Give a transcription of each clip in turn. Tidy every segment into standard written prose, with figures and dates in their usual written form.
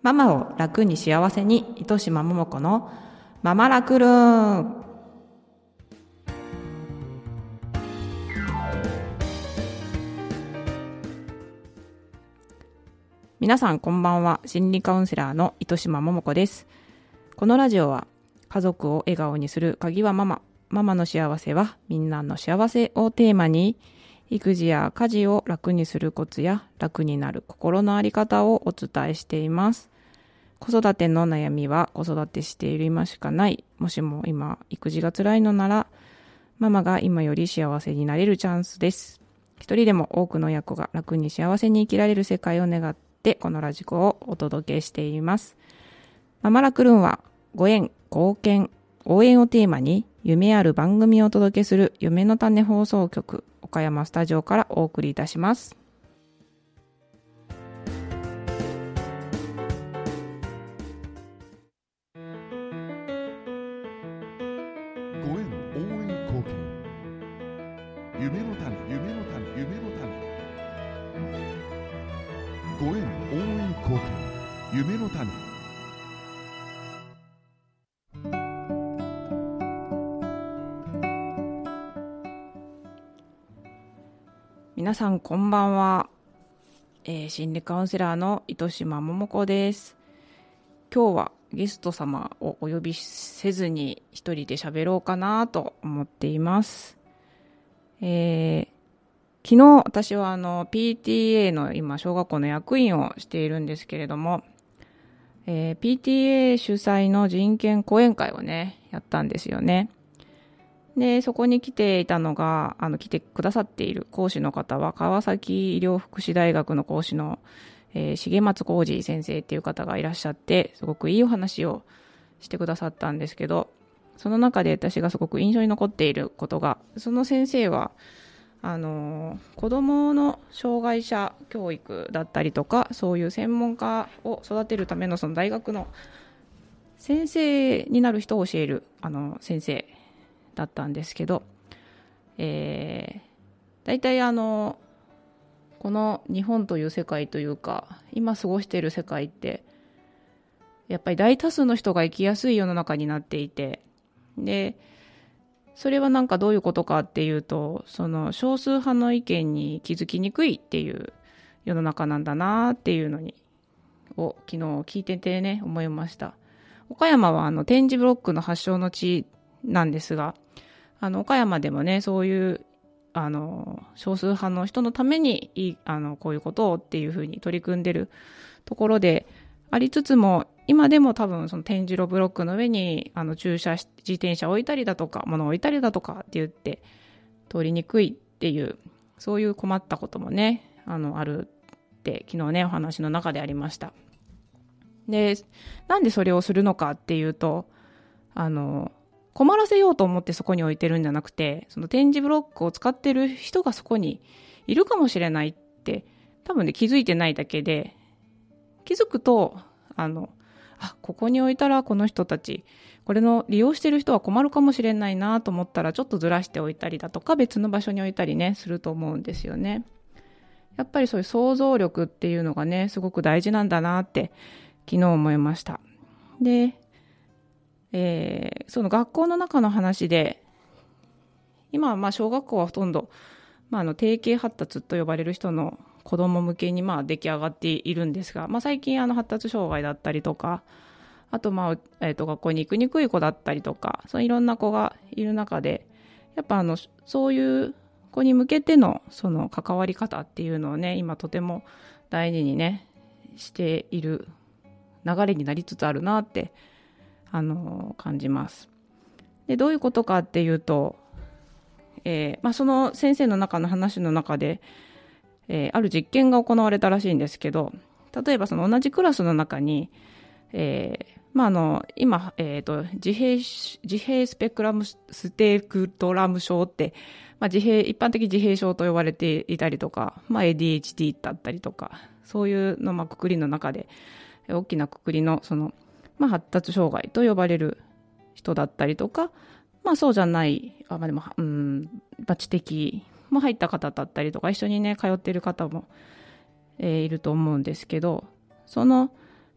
ママを楽に幸せに、糸島桃子のママラクルーン。皆さんこんばんは。心理カウンセラーの糸島桃子です。このラジオは家族を笑顔にする鍵はママの幸せはみんなの幸せをテーマに、育児や家事を楽にするコツや楽になる心のあり方をお伝えしています。子育ての悩みは子育てしている今しかない。もしも今育児が辛いのなら、ママが今より幸せになれるチャンスです。一人でも多くの親子が楽に幸せに生きられる世界を願ってこのラジコをお届けしています。ママラクルーンはご縁、貢献、応援をテーマに夢ある番組をお届けする夢の種放送局岡山スタジオからお送りいたします。 ご縁、応援、貢献、夢の種、夢の種、夢の種。ご縁、応援、貢献、夢の種。 皆さんこんばんは。心理カウンセラーの糸島桃子です。今日はゲスト様をお呼びせずに一人で喋ろうかなと思っています。昨日私はPTA の今小学校の役員をしているんですけれども、PTA 主催の人権講演会をねやったんですよね。でそこに来ていたのが来てくださっている講師の方は川崎医療福祉大学の講師の重松浩二先生っていう方がいらっしゃって、すごくいいお話をしてくださったんですけど、その中で私がすごく印象に残っていることが、その先生は子どもの障害者教育だったりとか、そういう専門家を育てるためのその大学の先生になる人を教える先生だったんですけど、だいたいこの日本という世界というか今過ごしている世界ってやっぱり大多数の人が生きやすい世の中になっていて、でそれはなんかどういうことかっていうと、その少数派の意見に気づきにくいっていう世の中なんだなっていうのを昨日聞いててね思いました。岡山は点字ブロックの発祥の地なんですが、岡山でもねそういう少数派の人のためにこういうことをっていうふうに取り組んでるところでありつつも、今でも多分その点字ブロックの上に自転車を置いたりだとか物を置いたりだとかって言って通りにくいっていう、そういう困ったこともねあるって昨日ねお話の中でありました。でなんでそれをするのかっていうと、困らせようと思ってそこに置いてるんじゃなくて、その点字ブロックを使ってる人がそこにいるかもしれないって多分ね気づいてないだけで、気づくとここに置いたらこの人たちこれの利用してる人は困るかもしれないなと思ったらちょっとずらしておいたりだとか別の場所に置いたりねすると思うんですよね。やっぱりそういう想像力っていうのがねすごく大事なんだなって昨日思いました。でその学校の中の話で、今は小学校はほとんど、定型発達と呼ばれる人の子ども向けに出来上がっているんですが、最近発達障害だったりとか、あと学校に行きにくい子だったりとか、そういろんな子がいる中で、やっぱそういう子に向けてのその関わり方っていうのをね今とても大事にねしている流れになりつつあるなって感じます。でどういうことかっていうと、その先生の中の話の中で、ある実験が行われたらしいんですけど、例えばその同じクラスの中に、今、自閉スペクトラム症って、一般的自閉症と呼ばれていたりとか、ADHD だったりとか、そういうのくくりの中で大きなくくりのその発達障害と呼ばれる人だったりとか、そうじゃない、知的も入った方だったりとか、一緒にね通っている方も、いると思うんですけど、その、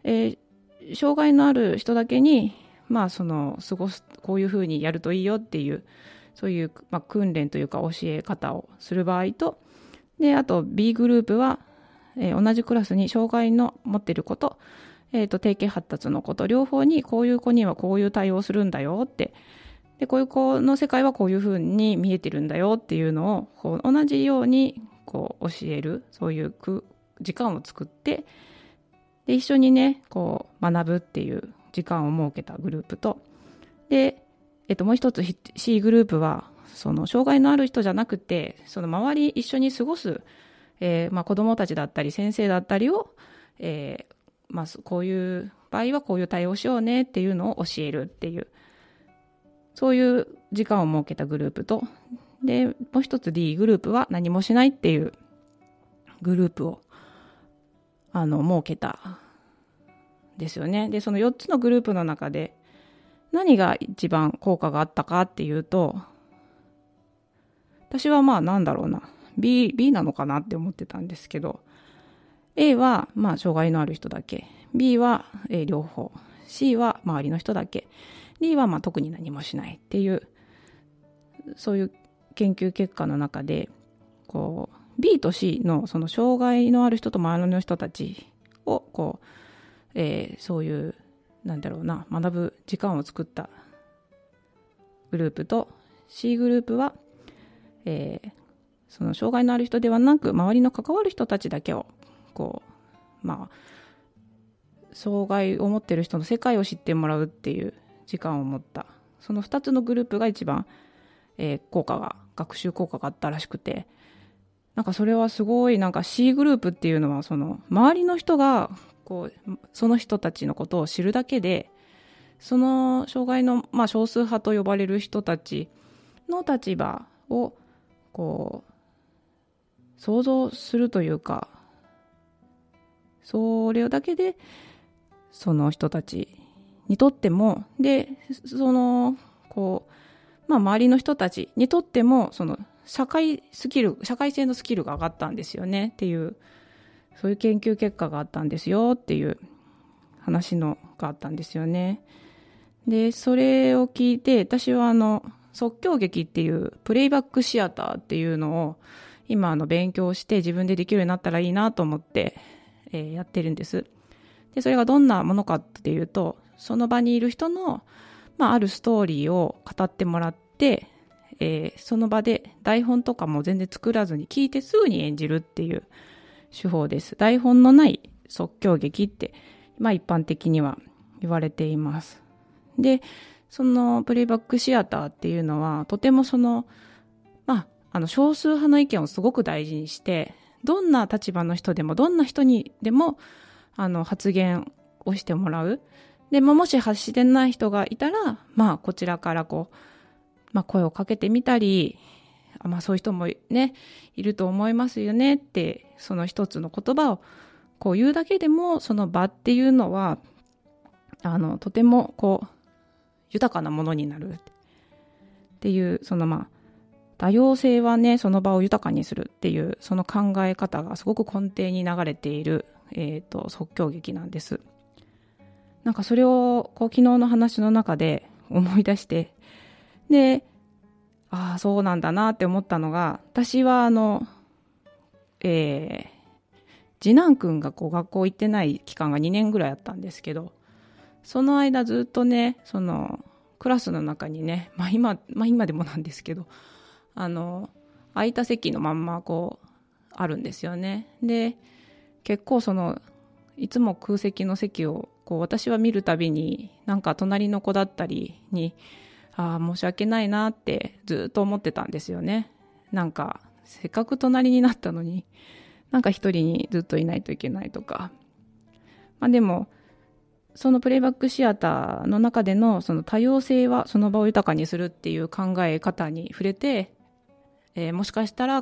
障害のある人だけに、過ごす、こういうふうにやるといいよっていう、そういう、訓練というか教え方をする場合と、で、あと B グループは、同じクラスに障害の持っている子と、定型発達の子と両方に、こういう子にはこういう対応するんだよって、で、こういう子の世界はこういうふうに見えてるんだよっていうのを、こう同じようにこう教える、そういう時間を作って、で、一緒にね、こう学ぶっていう時間を設けたグループと、で、もう一つ C グループは、その障害のある人じゃなくて、その周り一緒に過ごす、子供たちだったり先生だったりを、こういう場合はこういう対応しようねっていうのを教えるっていう、そういう時間を設けたグループと、で、もう一つ D グループは何もしないっていうグループを設けたですよね。で、その4つのグループの中で何が一番効果があったかっていうと、私はB なのかなって思ってたんですけど、A は障害のある人だけ、B は両方、C は周りの人だけ、D は特に何もしないっていう、そういう研究結果の中で、こう B と C のその障害のある人と周りの人たちをこう、そういう学ぶ時間を作ったグループと、 C グループは、その障害のある人ではなく周りの関わる人たちだけをこう障害を持っている人の世界を知ってもらうっていう時間を持った、その2つのグループが一番、学習効果があったらしくて、それはすごいC グループっていうのは、その周りの人がこうその人たちのことを知るだけで、その障害の、少数派と呼ばれる人たちの立場をこう想像するというか、それだけでその人たちにとっても、でその周りの人たちにとっても、その社会性のスキルが上がったんですよねっていう、そういう研究結果があったんですよっていう話があったんですよね。で、それを聞いて、私は即興劇っていうプレイバックシアターっていうのを今勉強して自分でできるようになったらいいなと思って、やってるんです。で、それがどんなものかっていうと、その場にいる人の、あるストーリーを語ってもらって、その場で台本とかも全然作らずに聞いてすぐに演じるっていう手法です。台本のない即興劇って、一般的には言われています。で、そのプレイバックシアターっていうのは、とても少数派の意見をすごく大事にして、どんな立場の人でも、どんな人にでも、発言をしてもらう。で、もし発してない人がいたら、こちらから声をかけてみたり、そういう人もね、いると思いますよねって、その一つの言葉を言うだけでも、その場っていうのは、とても豊かなものになるっていう、多様性はね、その場を豊かにするっていう、その考え方がすごく根底に流れている、即興劇なんです。それを昨日の話の中で思い出して、で、そうなんだなって思ったのが、私は次男くんが学校行ってない期間が2年ぐらいあったんですけど、その間ずっとね、そのクラスの中にね、今でもなんですけど、空いた席のまんまあるんですよね。で、結構いつも空席の席を私は見るたびに、隣の子だったりに、申し訳ないなってずっと思ってたんですよね。せっかく隣になったのに、一人にずっといないといけないとか。でも、そのプレイバックシアターの中でのその多様性はその場を豊かにするっていう考え方に触れて、もしかしたら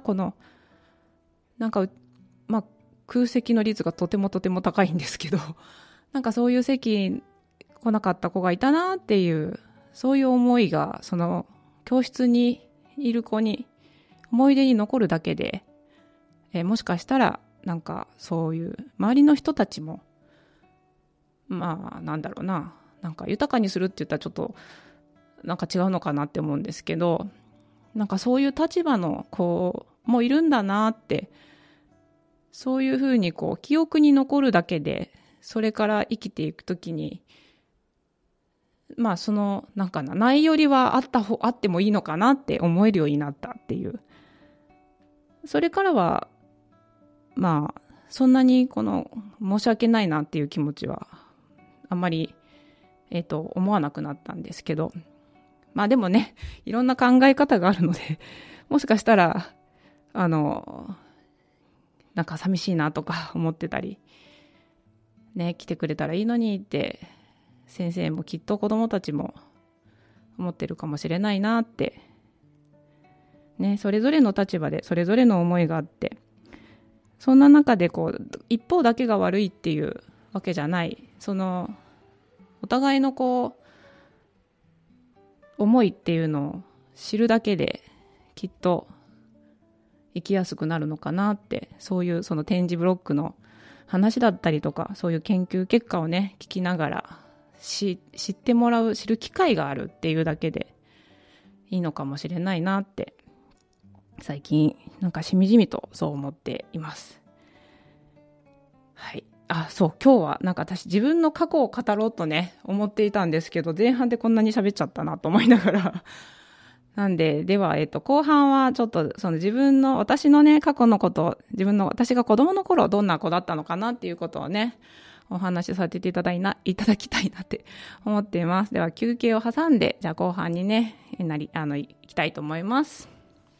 空席の率がとても高いんですけど、そういう席来なかった子がいたなっていう、そういう思いがその教室にいる子に思い出に残るだけで、もしかしたらそういう周りの人たちもまあなんだろうな、なんか豊かにするって言ったらちょっとなんか違うのかなって思うんですけど、なんかそういう立場の子もいるんだなって、そういうふうにこう記憶に残るだけで、それから生きていくときに、まあそのなんかないよりはあってもいいのかなって思えるようになったっていう。それからはまあそんなにこの申し訳ないなっていう気持ちはあんまり思わなくなったんですけど、まあでもね、いろんな考え方があるので、もしかしたらなんか寂しいなとか思ってたりね、来てくれたらいいのにって先生もきっと子どもたちも思ってるかもしれないなってね、それぞれの立場でそれぞれの思いがあって、そんな中でこう一方だけが悪いっていうわけじゃない、そのお互いのこう思いっていうのを知るだけできっと生きやすくなるのかなって、そういうその点字ブロックの話だったりとか、そういう研究結果をね聞きながら知ってもらう、知る機会があるっていうだけでいいのかもしれないなって最近なんかしみじみとそう思っています。はい。そう、今日はなんか私自分の過去を語ろうとね思っていたんですけど、前半でこんなに喋っちゃったなと思いながらなんで、では、後半はちょっとその私のね過去のこと、私が子供の頃どんな子だったのかなっていうことをねお話しさせていただきたいなって思っています。では休憩を挟んで、じゃあ後半にね行きたいと思います。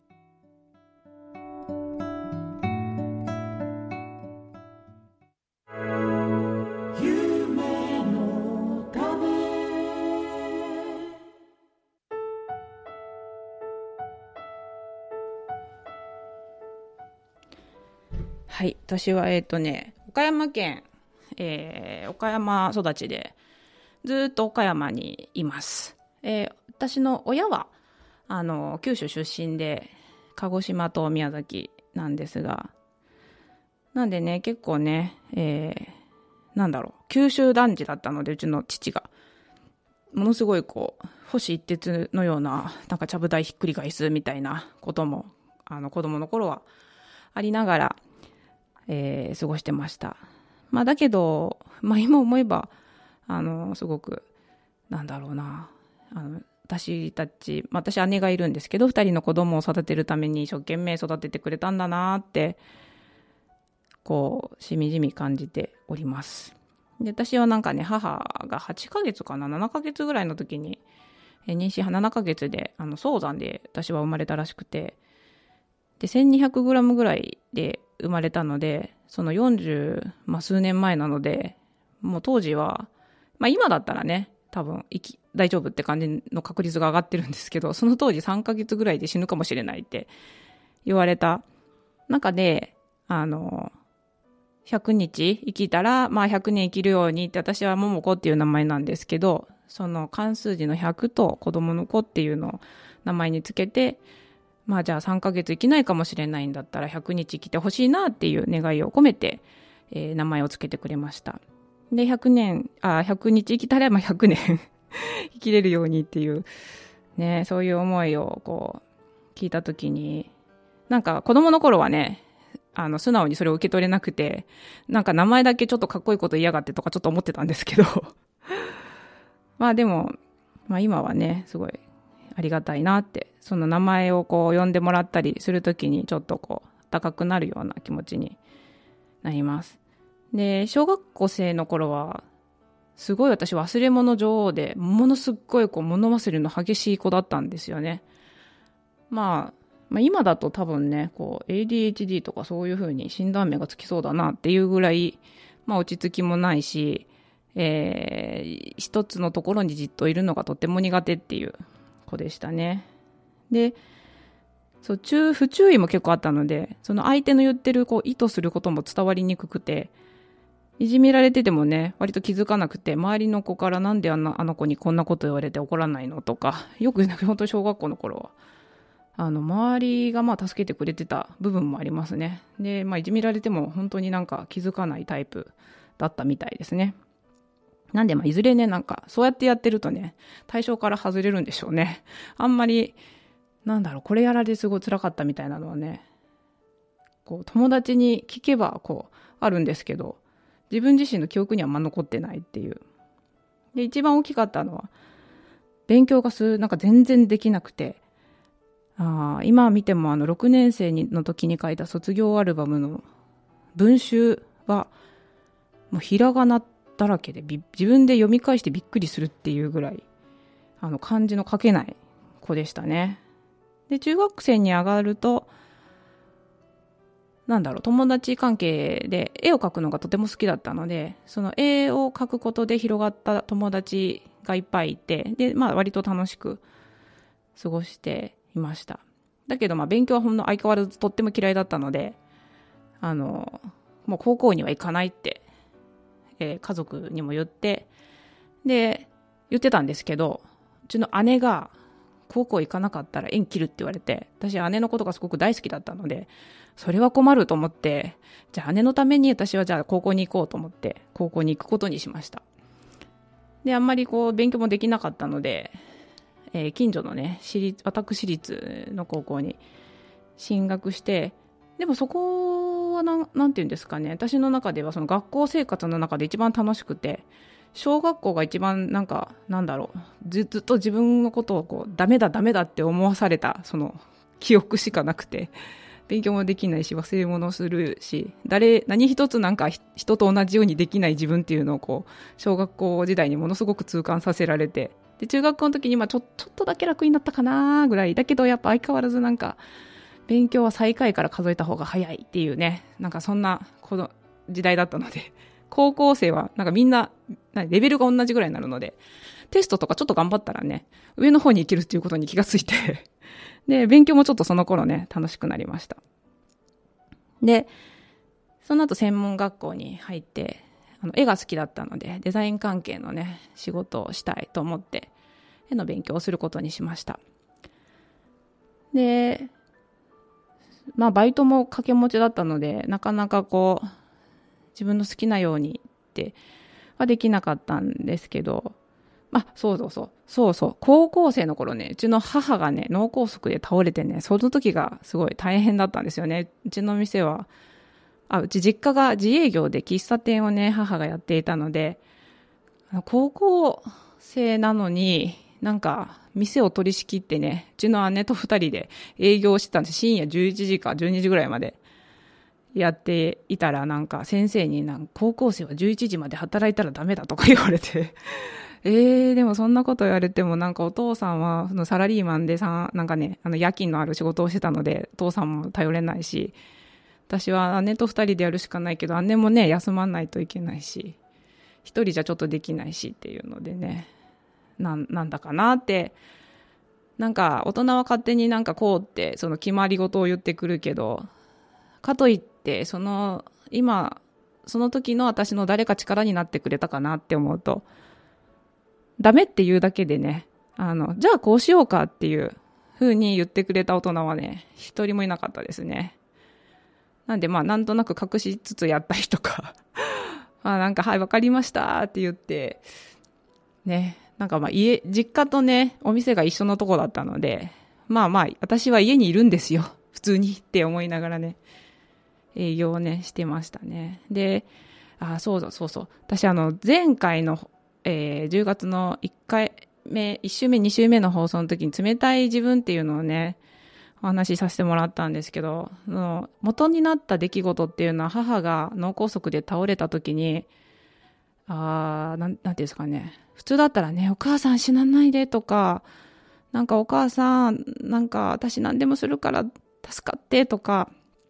はい、私は岡山県、岡山育ちでずっと岡山にいます。私の親は九州出身で鹿児島と宮崎なんですが、なんでね結構ね、九州男児だったので、うちの父がものすごいこう星一徹のようななんかちゃぶ台ひっくり返すみたいなことも子供の頃はありながら過ごしてました。まあだけど、今思えばすごく私姉がいるんですけど、2人の子供を育てるために一生懸命育ててくれたんだなってこうしみじみ感じております。で、私はなんかね、母が8ヶ月かな7ヶ月ぐらいの時に妊娠7ヶ月で早産で私は生まれたらしくて、で 1200g ぐらいで生まれたので、その40、数年前なので、もう当時は、今だったらね多分大丈夫って感じの確率が上がってるんですけど、その当時3ヶ月ぐらいで死ぬかもしれないって言われた中で、100日生きたら、100年生きるようにって、私は桃子っていう名前なんですけど、その漢数字の100と子供の子っていうのを名前につけて、じゃあ3ヶ月生きないかもしれないんだったら100日生きてほしいなっていう願いを込めて、名前をつけてくれました。で、100日生きたら100年生きれるようにっていうね、そういう思いをこう聞いたときに、なんか子供の頃はね素直にそれを受け取れなくて、なんか名前だけちょっとかっこいいこと言いやがってとかちょっと思ってたんですけどでも、今はねすごいありがたいなって、その名前をこう呼んでもらったりするときにちょっとこう温かくなるような気持ちになります。で、小学校生の頃はすごい私忘れ物女王で、ものすっごいこう物忘れの激しい子だったんですよね。今だと多分ねこう ADHD とかそういう風に診断名がつきそうだなっていうぐらい、落ち着きもないし、一つのところにじっといるのがとても苦手っていう子でしたね。で、不注意も結構あったので、その相手の言ってるこう意図することも伝わりにくくて、いじめられててもね割と気づかなくて、周りの子からなんであの子にこんなこと言われて怒らないのとか、よく本当に小学校の頃は周りが助けてくれてた部分もありますね。で、いじめられても本当になんか気づかないタイプだったみたいですね。 なんでいずれね、なんかそうやってやってるとね、対象から外れるんでしょうね。あんまり、これやられてすごい辛かったみたいなのはね、こう友達に聞けばこうあるんですけど、自分自身の記憶には残ってないっていう。で、一番大きかったのは、勉強が全然できなくて、今見ても6年生の時に書いた卒業アルバムの文集はもうひらがなだらけで、自分で読み返してびっくりするっていうぐらい漢字の書けない子でしたね。で、中学生に上がると友達関係で絵を描くのがとても好きだったので、その絵を描くことで広がった友達がいっぱいいて、で、割と楽しく過ごしていました。だけど勉強は相変わらずとっても嫌いだったので、もう高校には行かないって、家族にも言って、で、言ってたんですけど、うちの姉が高校行かなかったら縁切るって言われて、私姉のことがすごく大好きだったので、それは困ると思って、じゃあ姉のために私はじゃあ高校に行こうと思って高校に行くことにしました。で、あんまり勉強もできなかったので、近所のね、私立の高校に進学して、でもそこはなんていうんですかね、私の中ではその学校生活の中で一番楽しくて、小学校が一番ずっと自分のことをダメだって思わされたその記憶しかなくて、勉強もできないし忘れ物するし、何一つ人と同じようにできない自分っていうのを小学校時代にものすごく痛感させられて、で中学校の時にちょっとだけ楽になったかなぐらいだけど、やっぱ相変わらず勉強は最下位から数えた方が早いっていうね、そんなこの時代だったので、高校生はみんなレベルが同じぐらいになるので、テストとかちょっと頑張ったらね、上の方に行けるっていうことに気がついてで、勉強もちょっとその頃ね、楽しくなりました。で、その後専門学校に入って、絵が好きだったので、デザイン関係のね、仕事をしたいと思って、絵の勉強をすることにしました。で、バイトも掛け持ちだったので、なかなか自分の好きなようにってはできなかったんですけど、そう。高校生の頃ね、うちの母がね、脳梗塞で倒れてね、その時がすごい大変だったんですよね。うちの店は、うち実家が自営業で喫茶店をね、母がやっていたので、高校生なのに、店を取り仕切ってね、うちの姉と二人で営業してたんです。深夜11時か12時ぐらいまでやっていたら、先生に高校生は11時まで働いたらダメだとか言われて、でもそんなこと言われてもお父さんはそのサラリーマンで夜勤のある仕事をしてたので、お父さんも頼れないし、私は姉と二人でやるしかないけど、姉もね、休まないといけないし、一人じゃちょっとできないしっていうのでね、なんだかなって、大人は勝手にこうってその決まり事を言ってくるけど、かといって今その時の私の誰か力になってくれたかなって思うと、ダメって言うだけでね、じゃあこうしようかっていう風に言ってくれた大人はね、一人もいなかったですね。なんでなんとなく隠しつつやったりとかはいわかりましたって言ってね、実家とね、お店が一緒のとこだったので、私は家にいるんですよ普通にって思いながらね、営業をねしてましたね。で、そう私前回の10月の1週目2週目の放送の時に冷たい自分っていうのをね、お話しさせてもらったんですけど、元になった出来事っていうのは、母が脳梗塞で倒れた時に、なんていうんですかね、普通だったらね、お母さん死なないでとか、お母さん、私何でもするから助かってとか、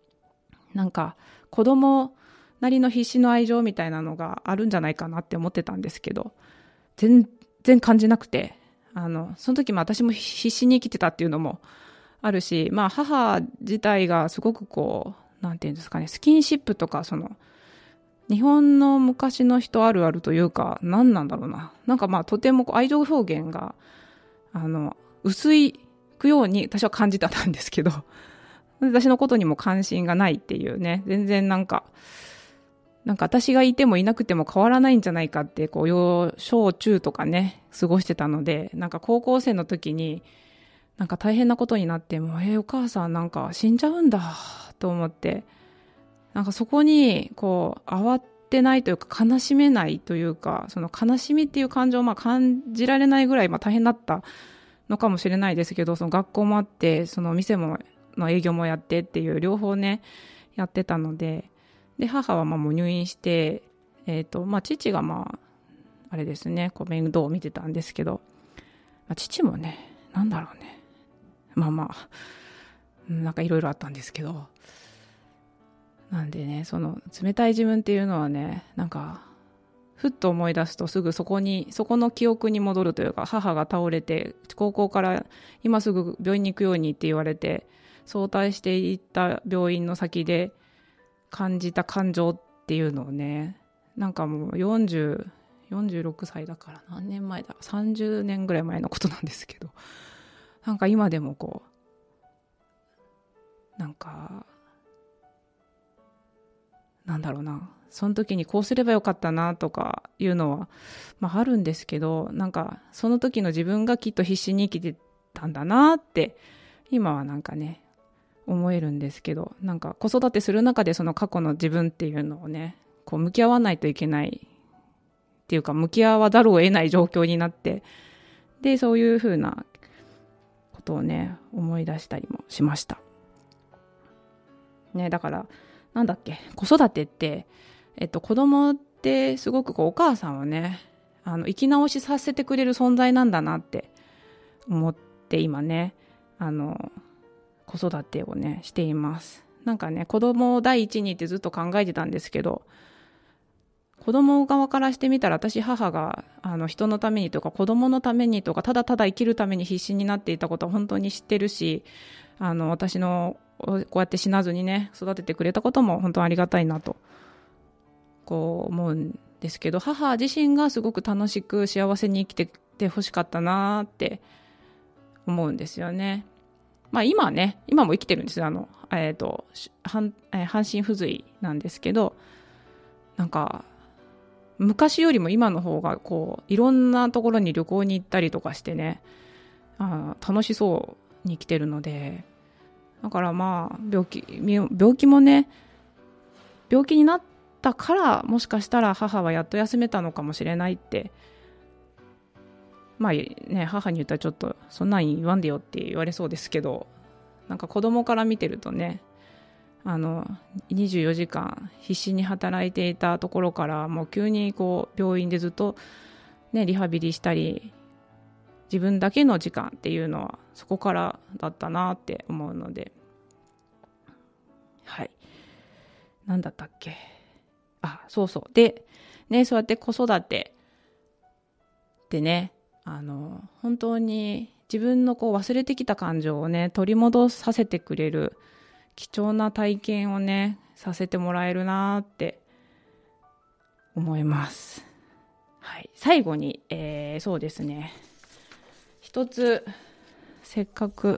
子供なりの必死の愛情みたいなのがあるんじゃないかなって思ってたんですけど、全然感じなくて、その時も私も必死に生きてたっていうのもあるし、母自体がすごくなんていうんですかね、スキンシップとか日本の昔の人あるあるというか、何なんだろうな。とても愛情表現が、薄いくように私は感じたんですけど、私のことにも関心がないっていうね、全然なんか私がいてもいなくても変わらないんじゃないかって、小中とかね、過ごしてたので、なんか高校生の時に、なんか大変なことになっても、お母さんなんか死んじゃうんだ、と思って、なんかそこに、慌てないというか、悲しめないというか、その悲しみっていう感情を感じられないぐらい、大変だったのかもしれないですけど、その学校もあって、その店の営業もやってっていう両方ね、やってたので、で、母はもう入院して、父があれですね、面倒を見てたんですけど、父もね、なんだろうね。なんかいろいろあったんですけど、なんでね、その冷たい自分っていうのはね、なんか、ふっと思い出すとすぐそこの記憶に戻るというか、母が倒れて、高校から今すぐ病院に行くようにって言われて、早退していった病院の先で感じた感情っていうのをね、なんかもう46歳だから何年前だ、30年ぐらい前のことなんですけど、なんか今でもなんか、なんだろうな、その時にこうすればよかったなとかいうのは、あるんですけど、なんかその時の自分がきっと必死に生きてたんだなって今はなんかね思えるんですけど、なんか子育てする中でその過去の自分っていうのをね、向き合わないといけないっていうか、向き合わざるを得ない状況になって、でそういう風なことをね思い出したりもしましたね。だからなんだっけ、子育てって、子供ってすごくお母さんをね、生き直しさせてくれる存在なんだなって思って今ね、子育てをねしています。なんかね、子供を第一にってずっと考えてたんですけど、子供側からしてみたら、私母が人のためにとか子供のためにとか、ただただ生きるために必死になっていたことは本当に知ってるし、私のこうやって死なずにね育ててくれたことも本当にありがたいなと思うんですけど、母自身がすごく楽しく幸せに生きててほしかったなって思うんですよね。今も生きてるんですよ。半身不随なんですけど、なんか昔よりも今の方がいろんなところに旅行に行ったりとかしてね、楽しそうに生きてるので、だから病気もね、病気になったからもしかしたら母はやっと休めたのかもしれないって、母に言ったらちょっとそんなん言わんでよって言われそうですけど、なんか子供から見てるとね、24時間必死に働いていたところからもう急に病院でずっとねリハビリしたり、自分だけの時間っていうのはそこからだったなって思うので、はい、なんだったっけ、そうでね、そうやって子育てでね、本当に自分の忘れてきた感情をね取り戻させてくれる貴重な体験をねさせてもらえるなって思います。はい、最後に、そうですね、一つせっかく、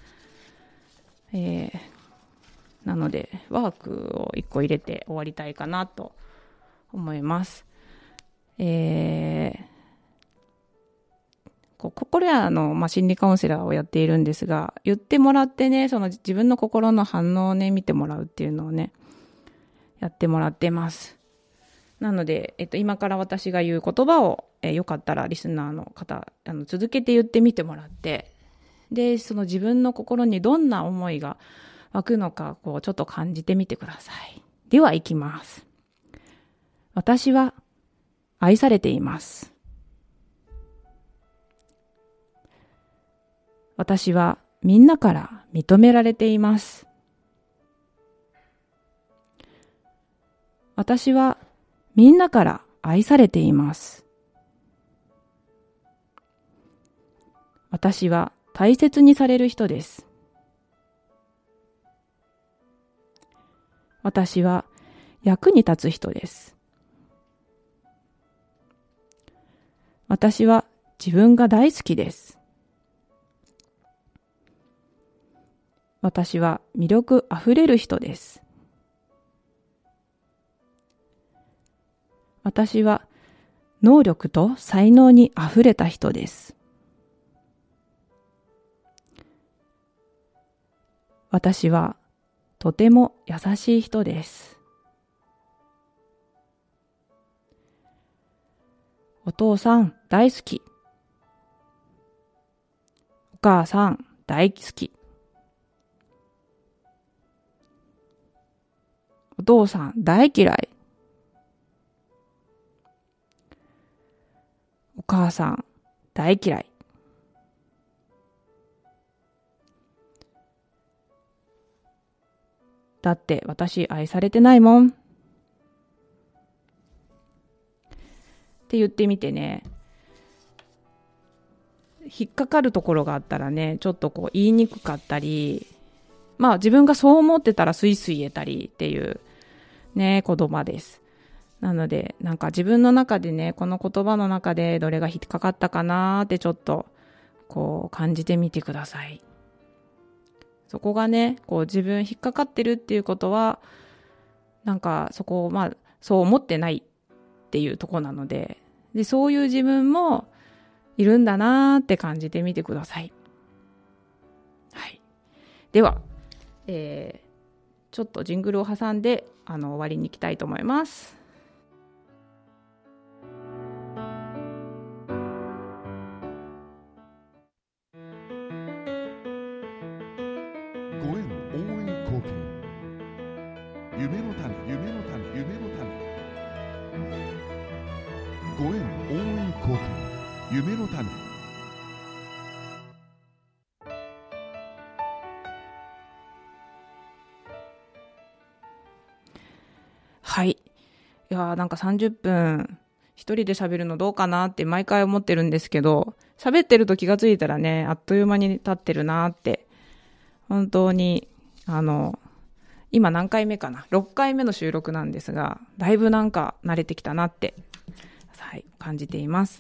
なのでワークを1個入れて終わりたいかなと思います。これは心理カウンセラーをやっているんですが、言ってもらってね、その自分の心の反応をね見てもらうっていうのをねやってもらってます。なので、今から私が言う言葉を、よかったらリスナーの方続けて言ってみてもらって、でその自分の心にどんな思いが湧くのかちょっと感じてみてください。では行きます。私は愛されています。私はみんなから認められています。私はみんなから愛されています。私は大切にされる人です。私は役に立つ人です。私は自分が大好きです。私は魅力あふれる人です。 私は能力と才能にあふれた人です。私はとても優しい人です。お父さん大好き。お母さん大好き。お父さん大嫌い。お母さん大嫌い。だって私愛されてないもん。って言ってみてね、引っかかるところがあったらね、ちょっとこう言いにくかったり、まあ自分がそう思ってたらスイスイ言えたりっていうね、言葉です。なので、なんか自分の中でね、この言葉の中でどれが引っかかったかなーってちょっとこう感じてみてください。そこがね、こう自分引っかかってるっていうことは、なんかそこをまあそう思ってないっていうとこなので、そういう自分もいるんだなーって感じてみてください。はい。では、ちょっとジングルを挟んで終わりに行きたいと思います。 ご縁応援貢献、夢の種、夢の種、夢の種。ご縁応援貢献、夢の種。 はい。いやーなんか30分一人で喋るのどうかなって毎回思ってるんですけど、喋ってると気がついたらね、あっという間に経ってるなーって、本当に今何回目かな、6回目の収録なんですが、だいぶなんか慣れてきたなって、はい、感じています。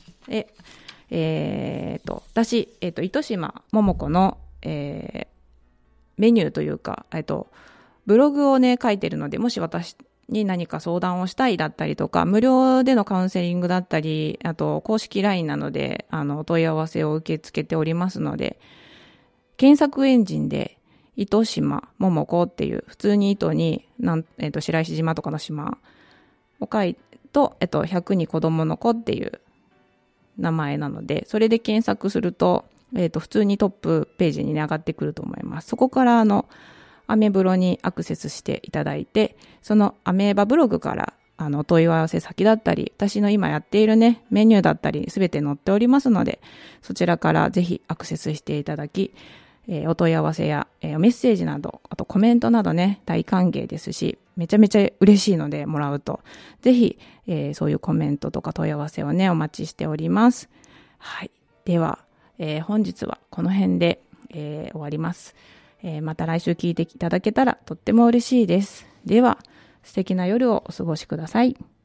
私、糸島桃子の、メニューというか、ブログをね、書いてるので、もし私に何か相談をしたいだったりとか、無料でのカウンセリングだったり、あと、公式 LINE なので、お問い合わせを受け付けておりますので、検索エンジンで、糸島桃子っていう、普通に糸に、白石島とかの島を書いて、100に子供の子っていう名前なので、それで検索すると、普通にトップページに、ね、上がってくると思います。そこからアメブロにアクセスしていただいて、そのアメーバブログからお問い合わせ先だったり、私の今やっているね、メニューだったり、すべて載っておりますので、そちらからぜひアクセスしていただき、お問い合わせや、メッセージなど、あとコメントなどね、大歓迎ですし、めちゃめちゃ嬉しいのでもらうと、ぜひ、そういうコメントとか問い合わせをね、お待ちしております。はい。では、本日はこの辺で、終わります。また来週聞いていただけたらとっても嬉しいです。では、素敵な夜をお過ごしください。